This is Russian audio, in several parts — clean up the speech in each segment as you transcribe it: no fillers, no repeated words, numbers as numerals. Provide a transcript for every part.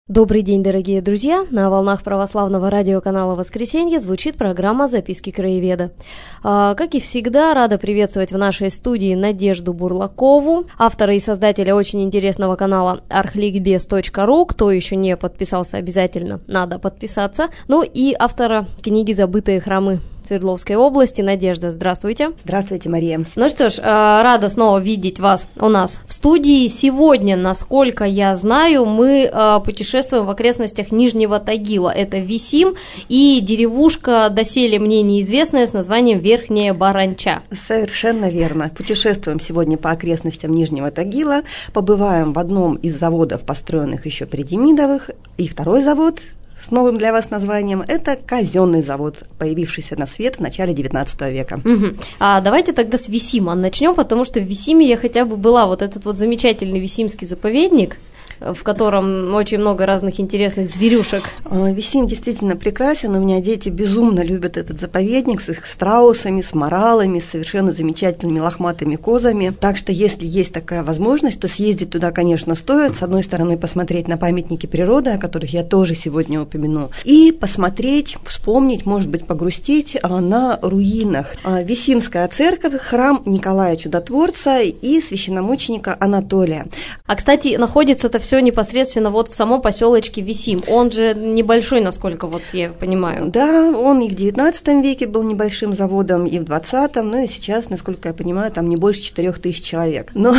Добрый день, дорогие друзья! На волнах православного радиоканала «Воскресенье» звучит программа «Записки краеведа». Как и всегда, рада приветствовать в нашей студии Надежду Бурлакову, автора и создателя очень интересного канала archligbes.ru. Кто еще не подписался, обязательно надо подписаться. Ну и автора книги «Забытые храмы» Свердловской области. Надежда, здравствуйте. Здравствуйте, Мария. Ну что ж, рада снова видеть вас у нас в студии. Сегодня, насколько я знаю, мы путешествуем в окрестностях Нижнего Тагила. Это Висим и деревушка, доселе мне неизвестная, с названием Верхняя Баранча. Совершенно верно. Путешествуем сегодня по окрестностям Нижнего Тагила, побываем в одном из заводов, построенных еще при Демидовых, и второй завод с новым для вас названием – это казенный завод, появившийся на свет в начале 19 века. Давайте тогда с Висима начнем, потому что в Висиме я хотя бы была, вот этот вот замечательный Висимский заповедник, в котором очень много разных интересных зверюшек. Висим действительно прекрасен, у меня дети безумно любят этот заповедник с их страусами, с моралами, с совершенно замечательными лохматыми козами. Так что, если есть такая возможность, то съездить туда, конечно, стоит. С одной стороны, посмотреть на памятники природы, о которых я тоже сегодня упомяну, и посмотреть, вспомнить, может быть, погрустить на руинах. Висимская церковь, храм Николая Чудотворца и священномученика Анатолия. Кстати, находится-то все непосредственно вот в самом поселочке Висим. Он же небольшой, насколько вот я понимаю. Да, он и в 19 веке был небольшим заводом, и в 20-м, ну и сейчас, насколько я понимаю, там не больше 4000 человек. Но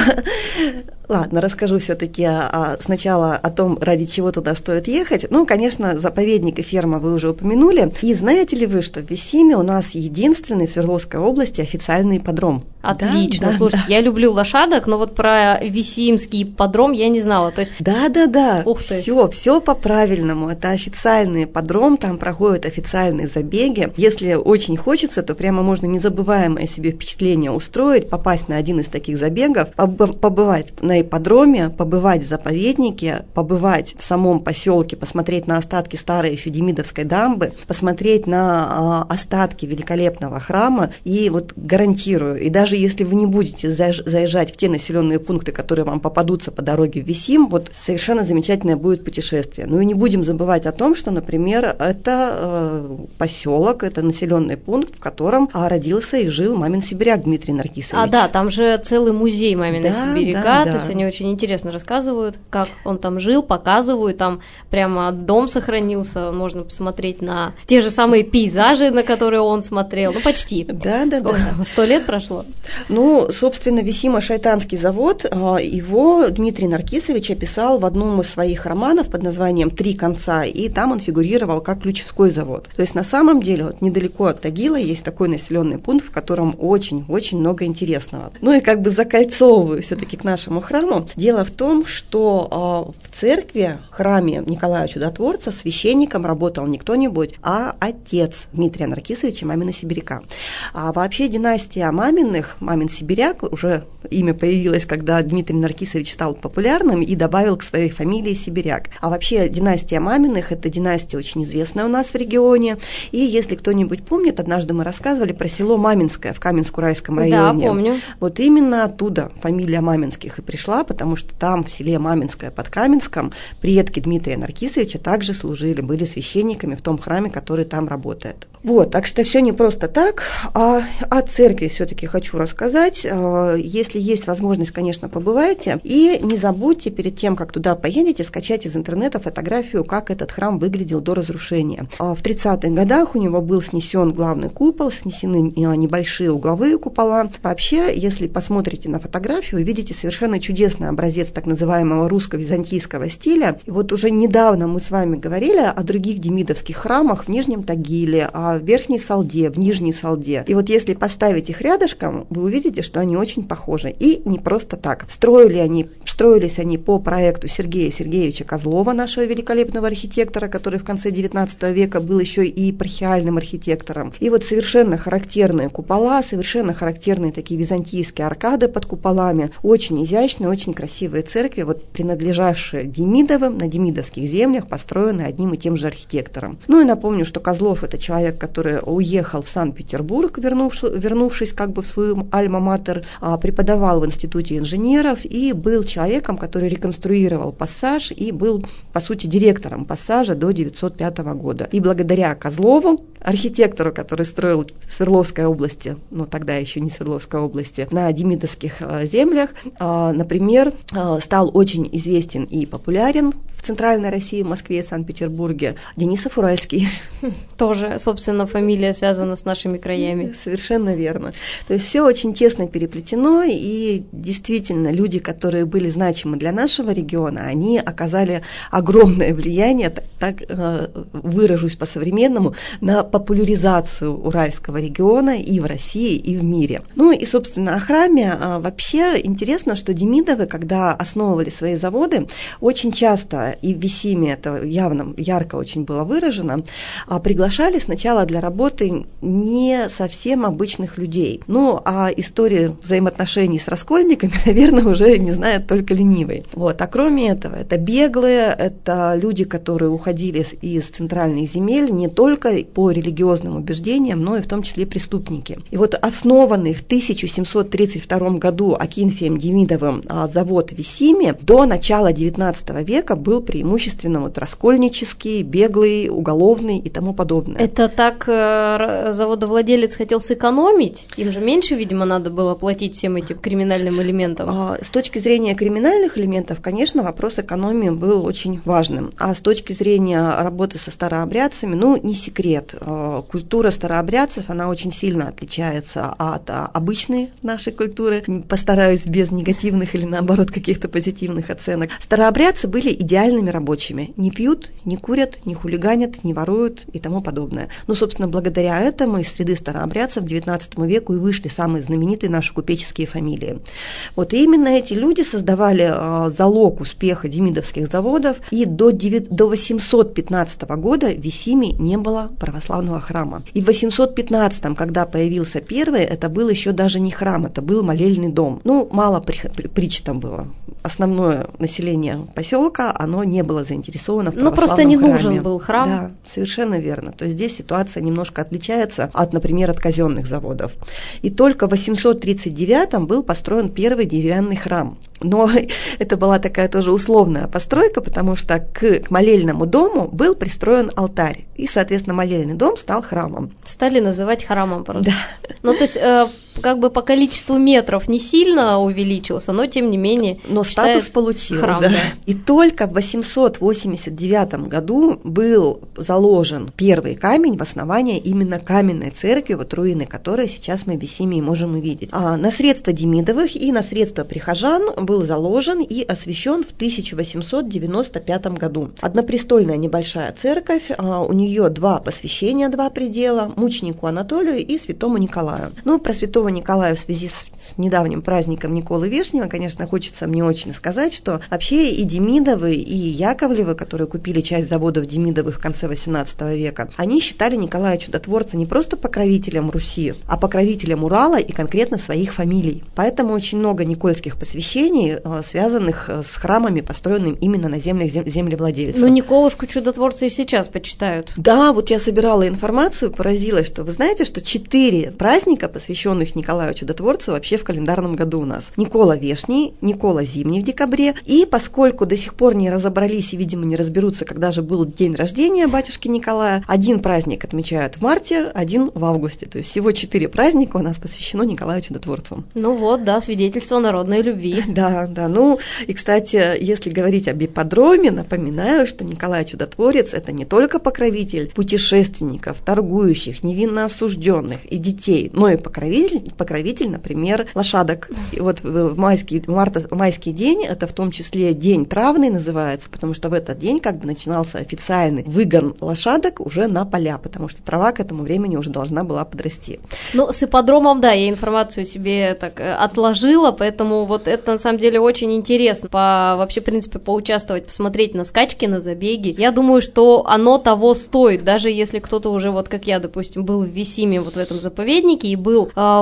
ладно, расскажу все-таки сначала о том, ради чего туда стоит ехать. Ну, конечно, заповедник и ферма вы уже упомянули. И знаете ли вы, что в Висиме у нас единственный в Свердловской области официальный ипподром? Отлично, да, слушайте, да. Я люблю лошадок, но вот про Висимский ипподром я не знала. То есть... Да, все по-правильному. Это официальный ипподром, там проходят официальные забеги. Если очень хочется, то прямо можно незабываемое себе впечатление устроить, попасть на один из таких забегов, побывать на ипподроме, побывать в заповеднике, побывать в самом поселке, посмотреть на остатки старой еще Демидовской дамбы, посмотреть на остатки великолепного храма, и вот гарантирую, и даже если вы не будете заезжать в те населенные пункты, которые вам попадутся по дороге в Висим, вот совершенно замечательное будет путешествие. Ну и не будем забывать о том, что, например, это поселок, это населенный пункт, в котором родился и жил Мамин Сибиряк Дмитрий Наркисович. Да, там же целый музей Мамина Сибиряка, да. То есть они очень интересно рассказывают, как он там жил, показывают, там прямо дом сохранился, можно посмотреть на те же самые пейзажи, на которые он смотрел, ну почти. Да. 100 лет прошло? Ну, собственно, Висимо-Шайтанский завод, его Дмитрий Наркисович описал в одном из своих романов под названием «Три конца», и там он фигурировал как Ключевской завод. То есть на самом деле вот недалеко от Тагила есть такой населенный пункт, в котором очень-очень много интересного. Ну и как бы закольцовываю все-таки к нашему храму. Дело в том, что в церкви, храме Николая Чудотворца священником работал не кто-нибудь, а отец Дмитрия Наркисовича Мамина Сибиряка. А вообще династия Маминых, Мамин Сибиряк, уже имя появилось, когда Дмитрий Наркисович стал популярным и добавил к своей фамилии Сибиряк. А вообще династия Маминых – это династия очень известная у нас в регионе. И если кто-нибудь помнит, однажды мы рассказывали про село Маминское в Каменск-Уральском районе. Да, помню. Вот именно оттуда фамилия Маминских и пришла, потому что там, в селе Маминское под Каменском, предки Дмитрия Наркисовича также служили, были священниками в том храме, который там работает. Вот, так что все не просто так. О церкви все-таки хочу рассказать. Если есть возможность, конечно, побывайте. И не забудьте перед тем, как туда поедете, скачать из интернета фотографию, как этот храм выглядел до разрушения. В 30-х годах у него был снесен главный купол, снесены небольшие угловые купола. Вообще, если посмотрите на фотографию, увидите совершенно чудесный образец так называемого русско-византийского стиля. И вот уже недавно мы с вами говорили о других демидовских храмах в Нижнем Тагиле, в Верхней Салде, в Нижней Салде. И вот если поставить их рядышком, вы увидите, что они очень похожи. И не просто так. Строились они по проекту Сергея Сергеевича Козлова, нашего великолепного архитектора, который в конце 19 века был еще и епархиальным архитектором. И вот совершенно характерные купола, совершенно характерные такие византийские аркады под куполами, очень изящные, необычные, очень красивые церкви, вот принадлежавшие Демидовым, на демидовских землях, построенные одним и тем же архитектором. Ну и напомню, что Козлов – это человек, который уехал в Санкт-Петербург, вернувшись как бы в свою альма-матер, преподавал в Институте инженеров и был человеком, который реконструировал Пассаж и был, по сути, директором Пассажа до 1905 года. И благодаря Козлову, архитектору, который строил в Свердловской области, но тогда еще не Свердловской области, на демидовских землях, например, стал очень известен и популярен в Центральной России, в Москве и Санкт-Петербурге Денисов Уральский. Тоже, собственно, фамилия связана с нашими краями. Совершенно верно. То есть все очень тесно переплетено, и действительно люди, которые были значимы для нашего региона, они оказали огромное влияние, так выражусь по-современному, на популяризацию Уральского региона и в России, и в мире. Ну и, собственно, о храме. Вообще интересно, что Демидовы, когда основывали свои заводы, очень часто, и в Висиме это явно, ярко очень было выражено, приглашали сначала для работы не совсем обычных людей. Ну, а истории взаимоотношений с раскольниками, наверное, уже не знает только ленивый. Вот. А кроме этого, это беглые, это люди, которые уходили из центральных земель не только по религиозным убеждениям, но и в том числе преступники. И вот основанный в 1732 году Акинфием Демидовым завод в Висиме до начала XIX века был преимущественно вот раскольнический, беглый, уголовный и тому подобное. Это так заводовладелец хотел сэкономить? Им же меньше, видимо, надо было платить всем этим криминальным элементам. С точки зрения криминальных элементов, конечно, вопрос экономии был очень важным. А с точки зрения работы со старообрядцами, ну, не секрет. Культура старообрядцев, она очень сильно отличается от обычной нашей культуры. Постараюсь без негативных или, наоборот, каких-то позитивных оценок. Старообрядцы были идеальными рабочими. Не пьют, не курят, не хулиганят, не воруют и тому подобное. Ну, собственно, благодаря этому из среды старообрядцев к XIX веку и вышли самые знаменитые наши купеческие фамилии. Вот и именно эти люди создавали залог успеха демидовских заводов, и до 815 года в Висиме не было православного храма. И в 815, когда появился первый, это был еще даже не храм, это был молельный дом. Ну, мало притч там было. Основное население поселка, оно не было заинтересовано в православном храме. Ну, просто не нужен был храм. Да, совершенно верно. То есть здесь ситуация немножко отличается от, например, от казенных заводов. И только в 839 был построен первый деревянный храм. Но это была такая тоже условная постройка, потому что к молельному дому был пристроен алтарь. И, соответственно, молельный дом стал храмом. Стали называть храмом просто. Да. Ну, то есть, как бы по количеству метров не сильно увеличился, но тем не менее. Но статус получил. Храм, да. Да. И только в 889 году был заложен первый камень в основание именно каменной церкви, вот руины которой сейчас мы в Висиме можем увидеть. На средства Демидовых и на средства прихожан был заложен и освящен в 1895 году. Однопрестольная небольшая церковь, у нее два посвящения, два предела, мученику Анатолию и святому Николаю. Ну, про святого Николая в связи с недавним праздником Николы Вешнего, конечно, хочется мне очень сказать, что вообще и Демидовы, и Яковлевы, которые купили часть заводов Демидовых в конце XVIII века, они считали Николая Чудотворца не просто покровителем Руси, а покровителем Урала и конкретно своих фамилий. Поэтому очень много никольских посвящений, связанных с храмами, построенными именно на землях землевладельцев. Ну, Николушку Чудотворца и сейчас почитают. Да, вот я собирала информацию, поразилась, что вы знаете, что 4 праздника, посвященных Николаю Чудотворцу, вообще в календарном году у нас. Никола Вешний, Никола Зимний в декабре, и поскольку до сих пор не разобрались и, видимо, не разберутся, когда же был день рождения батюшки Николая, один праздник отмечают в марте, один в августе, то есть всего 4 праздника у нас посвящено Николаю Чудотворцу. Ну вот, да, свидетельство народной любви. Да, ну и, кстати, если говорить об ипподроме, напоминаю, что Николай Чудотворец – это не только покровитель путешественников, торгующих, невинно осужденных и детей, но и покровитель, например, лошадок. И вот в майский день, это в том числе день травный называется, потому что в этот день как бы начинался официальный выгон лошадок уже на поля, потому что трава к этому времени уже должна была подрасти. Ну, с ипподромом, да, я информацию себе так отложила, поэтому вот это на самом деле очень интересно. Вообще, в принципе, поучаствовать, посмотреть на скачки, на забеги. Я думаю, что оно того стоит, даже если кто-то уже, вот как я, допустим, был в Висиме, вот в этом заповеднике, и был в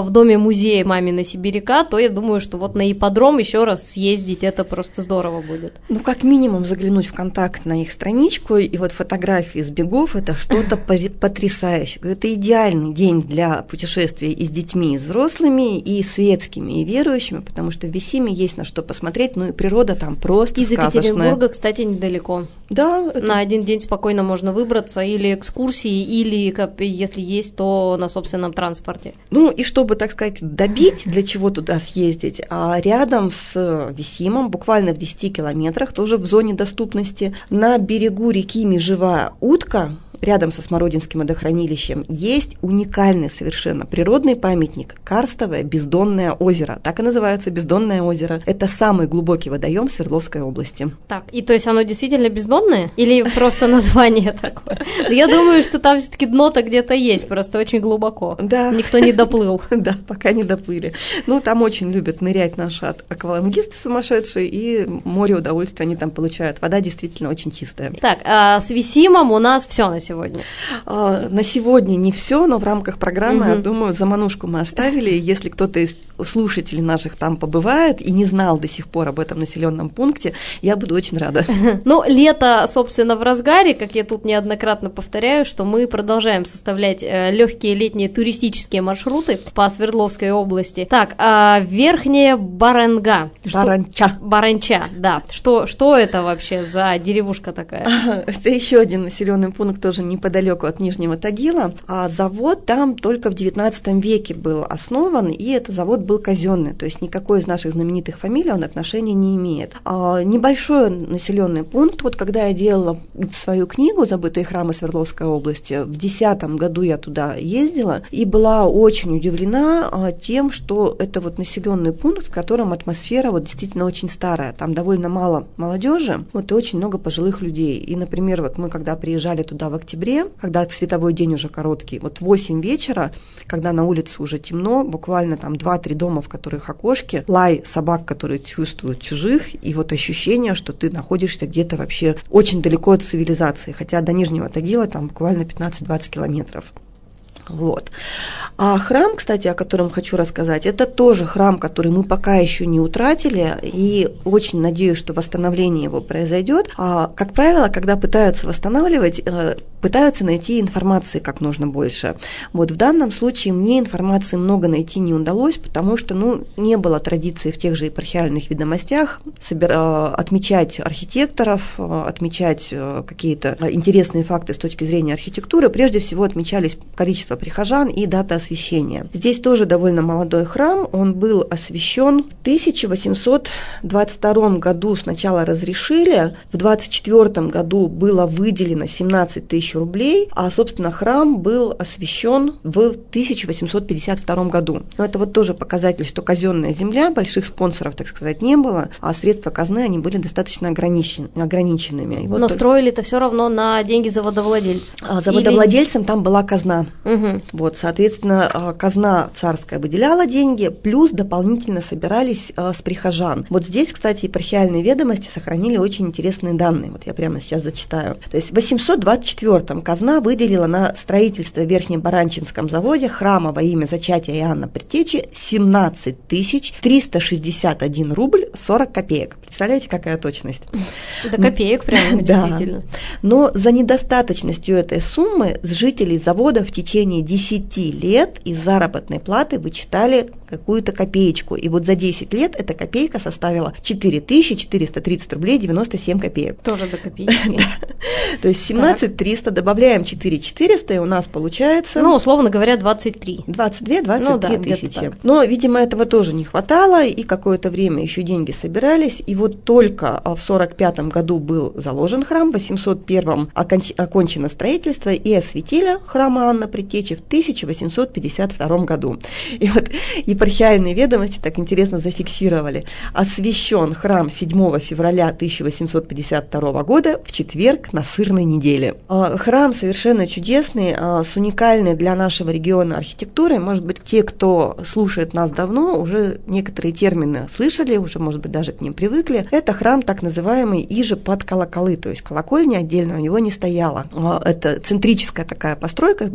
в доме-музее мамина Сибиряка, то я думаю, что вот на ипподром еще раз съездить, это просто здорово будет. Ну, как минимум заглянуть в контакт на их страничку, и вот фотографии с бегов – это что-то потрясающее. Это идеальный день для путешествий и с детьми, и с взрослыми, и светскими, и верующими, потому что в Висиме есть на что посмотреть, ну и природа там просто из сказочная. Из Екатеринбурга, кстати, недалеко. Да. На один день спокойно можно выбраться, или экскурсии, или, если есть, то на собственном транспорте. Ну и чтобы, так сказать, добить, для чего туда съездить, рядом с Висимом, буквально в 10 километрах, тоже в зоне доступности, на берегу реки Межевая Утка, рядом со Смородинским водохранилищем, есть уникальный совершенно природный памятник – Карстовое бездонное озеро. Так и называется бездонное озеро. Это самый глубокий водоем Свердловской области. Так, и то есть оно действительно бездонное? Или просто название такое? Я думаю, что там все-таки дно-то где-то есть, просто очень глубоко. Да. Никто не доплыл. Да, пока не доплыли. Ну, там очень любят нырять наши аквалангисты сумасшедшие, и море удовольствия они там получают. Вода действительно очень чистая. Так, а с Висимом у нас все на сегодня? На сегодня не все, но в рамках программы, я думаю, заманушку мы оставили. Если кто-то из слушателей наших там побывает и не знал до сих пор об этом населенном пункте, я буду очень рада. Ну, лето, собственно, в разгаре, как я тут неоднократно повторяю, что мы продолжаем составлять легкие летние туристические маршруты по Свердловской области. Так, Верхняя Баранга. Баранча, да. Что это вообще за деревушка такая? Это еще один населенный пункт, тоже неподалеку от Нижнего Тагила. А завод там только в 19 веке был основан, и этот завод был казенный, то есть никакой из наших знаменитых фамилий он отношения не имеет. Небольшой населенный пункт, вот когда я делала свою книгу «Забытые храмы Свердловской области», в 2010 году я туда ездила и была очень удивлена тем, что это вот населенный пункт, в котором атмосфера вот действительно очень старая, там довольно мало молодежи, вот и очень много пожилых людей. И, например, вот мы когда приезжали туда в октябре, когда световой день уже короткий, вот в 8 вечера, когда на улице уже темно, буквально там 2-3 дома, в которых окошки, лай собак, которые чувствуют чужих, и вот ощущение, что ты находишься где-то вообще очень далеко от цивилизации, хотя до Нижнего Тагила там буквально 15-20 километров. Вот. А храм, кстати, о котором хочу рассказать, это тоже храм, который мы пока еще не утратили, и очень надеюсь, что восстановление его произойдет. Как правило, когда пытаются восстанавливать, пытаются найти информации как нужно больше. Вот в данном случае мне информации много найти не удалось, потому что не было традиции в тех же епархиальных ведомостях отмечать архитекторов, отмечать какие-то интересные факты с точки зрения архитектуры. Прежде всего отмечались количество прихожан и дата освящения. Здесь тоже довольно молодой храм, он был освящен в 1822 году, сначала разрешили, в 1824 году было выделено 17 тысяч рублей, а, собственно, храм был освящен в 1852 году. Но это вот тоже показатель, что казенная земля, больших спонсоров, так сказать, не было, а средства казны, они были достаточно ограниченными. Вот но строили-то все равно на деньги заводовладельцев. Заводовладельцам там была казна. Вот, соответственно, казна царская выделяла деньги, плюс дополнительно собирались с прихожан. Вот здесь, кстати, епархиальные ведомости сохранили очень интересные данные. Вот я прямо сейчас зачитаю. То есть в 824-м казна выделила на строительство в Верхнебаранчинском заводе храма во имя зачатия Иоанна Предтечи 17 361 рубль 40 копеек. Представляете, какая точность? До копеек прямо, действительно. Но за недостаточностью этой суммы с жителей завода в течение 10 лет из заработной платы вычитали какую-то копеечку. И вот за 10 лет эта копейка составила 4430 рублей 97 копеек. Тоже до копеечки. То есть 17 300 добавляем 4400, и у нас получается... условно говоря, 23. 23 тысячи. Но, видимо, этого тоже не хватало, и какое-то время еще деньги собирались, и вот только в 45 году был заложен храм, в 801 окончено строительство, и осветили храм Иоанна Предтечи в 1852 году. И вот епархиальные ведомости так интересно зафиксировали. Освящен храм 7 февраля 1852 года в четверг на сырной неделе. Храм совершенно чудесный, с уникальной для нашего региона архитектурой. Может быть, те, кто слушает нас давно, уже некоторые термины слышали, уже, может быть, даже к ним привыкли. Это храм так называемый иже под колоколы, то есть колокольня отдельно у него не стояла. Это центрическая такая постройка с большим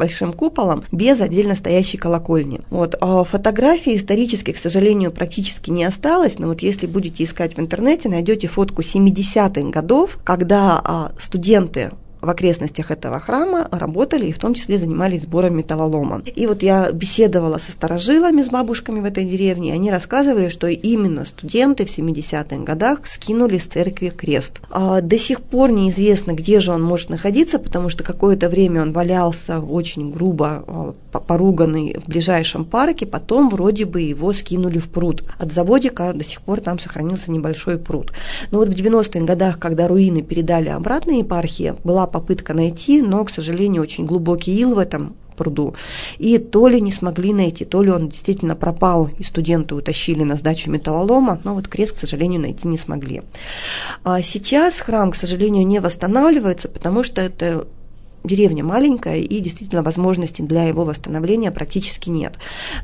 куполом, без отдельно стоящей колокольни. Вот. А фотографий исторических, к сожалению, практически не осталось, но вот если будете искать в интернете, найдете фотку 70-х годов, когда студенты в окрестностях этого храма работали и в том числе занимались сбором металлолома. И вот я беседовала со старожилами, с бабушками в этой деревне, и они рассказывали, что именно студенты в 70-х годах скинули с церкви крест. До сих пор неизвестно, где же он может находиться, потому что какое-то время он валялся очень грубо поруганный в ближайшем парке, потом вроде бы его скинули в пруд. От заводика до сих пор там сохранился небольшой пруд. Но вот в 90-х годах, когда руины передали обратно епархии, была попытка найти, но, к сожалению, очень глубокий ил в этом пруду. И то ли не смогли найти, то ли он действительно пропал, и студенты утащили на сдачу металлолома, но вот крест, к сожалению, найти не смогли. А сейчас храм, к сожалению, не восстанавливается, потому что это деревня маленькая, и действительно возможностей для его восстановления практически нет.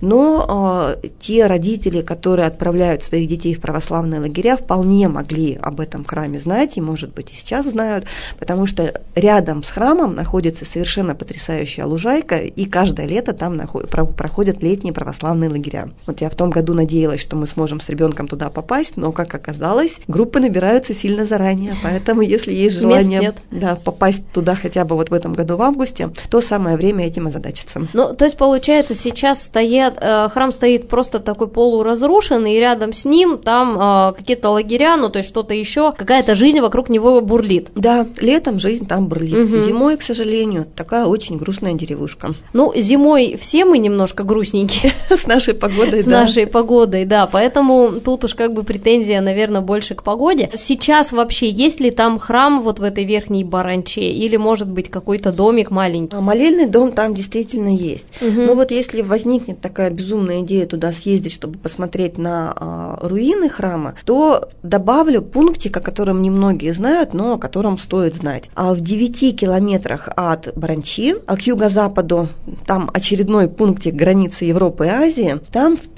Но те родители, которые отправляют своих детей в православные лагеря, вполне могли об этом храме знать, и, может быть, и сейчас знают, потому что рядом с храмом находится совершенно потрясающая лужайка, и каждое лето там проходят летние православные лагеря. Вот я в том году надеялась, что мы сможем с ребенком туда попасть, но, как оказалось, группы набираются сильно заранее, поэтому если есть желание попасть туда хотя бы вот в этом году в августе, то самое время этим озадачиться. Ну, то есть, получается, сейчас храм стоит просто такой полуразрушенный, и рядом с ним там какие-то лагеря, ну, то есть что-то еще, какая-то жизнь вокруг него бурлит. Да, летом жизнь там бурлит. Угу. Зимой, к сожалению, такая очень грустная деревушка. Ну, зимой все мы немножко грустненькие. С нашей погодой, да. С нашей погодой, да, поэтому тут уж как бы претензия, наверное, больше к погоде. Сейчас вообще есть ли там храм вот в этой верхней Баранче, или, может быть, какой-то домик маленький? Молельный дом там действительно есть. Угу. Но вот если возникнет такая безумная идея туда съездить, чтобы посмотреть на руины храма, то добавлю пунктик, о котором немногие знают, но о котором стоит знать. А в 9 километрах от Баранчи, а к юго-западу, там очередной пунктик границы Европы и Азии, там в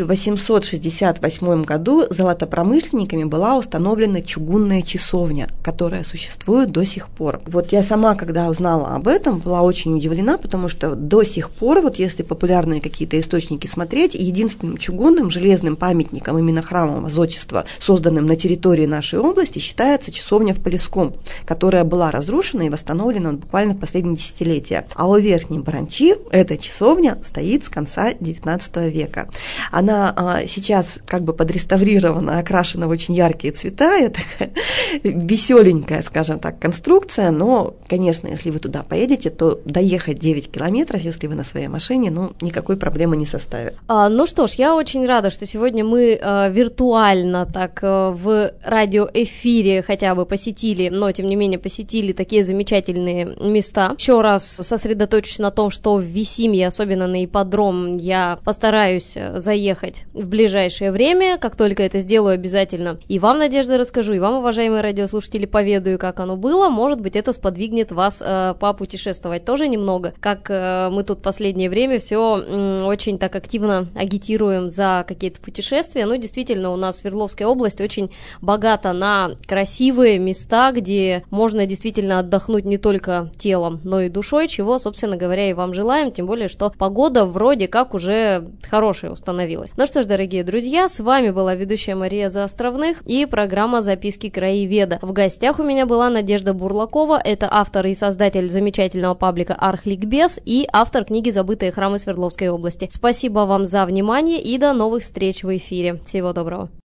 1868 году золотопромышленниками была установлена чугунная часовня, которая существует до сих пор. Вот я сама, когда узнала об этом, была очень удивлена, потому что до сих пор, вот если популярные какие-то источники смотреть, единственным чугунным железным памятником именно храмового зодчества, созданным на территории нашей области, считается часовня в Полесском, которая была разрушена и восстановлена буквально в последние десятилетия. А у Верхней Баранчи эта часовня стоит с конца XIX века. Она сейчас как бы подреставрирована, окрашена в очень яркие цвета, и такая веселенькая, скажем так, конструкция, но, конечно, если вы туда поедете, то доехать 9 километров, если вы на своей машине, никакой проблемы не составит. Ну что ж, я очень рада, что сегодня мы виртуально так в радиоэфире хотя бы посетили, но тем не менее посетили такие замечательные места. Еще раз сосредоточусь на том, что в Висимье, особенно на ипподром, я постараюсь заехать в ближайшее время, как только это сделаю, обязательно и вам, Надежда, расскажу, и вам, уважаемые радиослушатели, поведаю, как оно было. Может быть, это сподвигнет вас попутешествовать тоже немного, как мы тут в последнее время все очень так активно агитируем за какие-то путешествия. Ну, действительно, у нас Свердловская область очень богата на красивые места, где можно действительно отдохнуть не только телом, но и душой, чего, собственно говоря, и вам желаем, тем более, что погода вроде как уже хорошая установилась. Ну что ж, дорогие друзья, с вами была ведущая Мария Заостровных и программа «Записки краеведа». В гостях у меня была Надежда Бурлакова, это автор и создатель замечательного паблика «Архликбез» и автор книги «Забытые храмы Свердловской области». Спасибо вам за внимание и до новых встреч в эфире. Всего доброго.